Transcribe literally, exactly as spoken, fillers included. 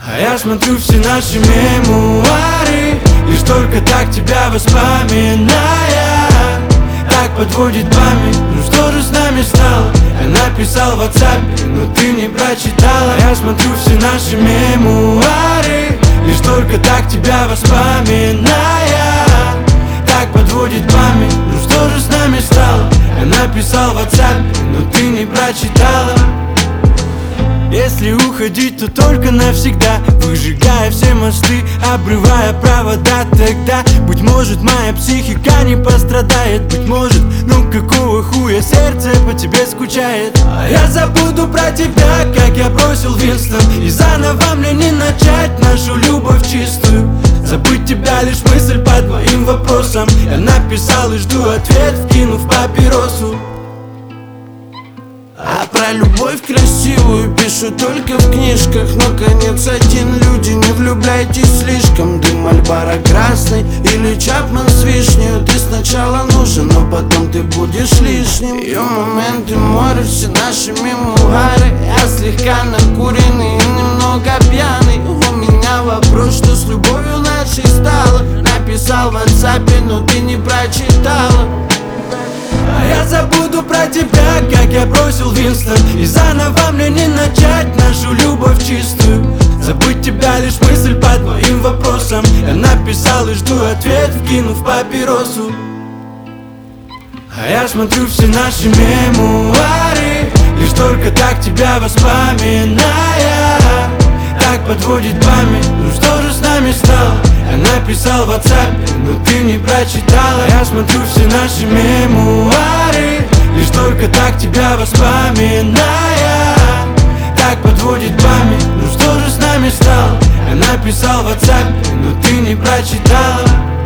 А я смотрю все наши мемуары, лишь только так тебя воспоминая. Так подводит память, ну что же с нами стало? Я написал в WhatsApp, но ты не прочитала. Я смотрю все наши мемуары, лишь только так тебя воспоминая. Так подводит память, ну что же с нами стало? Я написал в WhatsApp, но ты не прочитала. Если уходить, то только навсегда, выжигая все мосты, обрывая провода. Тогда, быть может, моя психика не пострадает. Быть может, ну какого хуя сердце по тебе скучает. А я забуду про тебя, как я бросил Винстон, и заново мне не начать нашу любовь чистую. Забыть тебя лишь мысль по твоим вопросам. Я написал и жду ответ, вкинув папиросу. А про любовь красивую пишу только в книжках. Но конец один, люди, не влюбляйтесь слишком. Дым Мальборо красный или Чапман с вишней. Ты сначала нужен, но потом ты будешь лишним. Ее моменты море, все наши мемуары. Я слегка накуренный и немного пьяный. У меня вопрос, что с любовью нашей стало? Написал в WhatsApp, но ты не прочитала. А я забуду про тебя, как я бросил Винстон, и заново мне не начать нашу любовь чистую. Забыть тебя лишь мысль по твоим вопросам. Я написал и жду ответ, вкинув папиросу. А я смотрю все наши мемуары, лишь только так тебя воспоминая. Так подводит память, ну что же с нами стало? Я написал в WhatsApp, но ты не прочитала. Я смотрю все наши мемуары, лишь только так тебя воспоминая. Так подводит память, ну что же с нами стало? Я написал в WhatsApp, но ты не прочитала.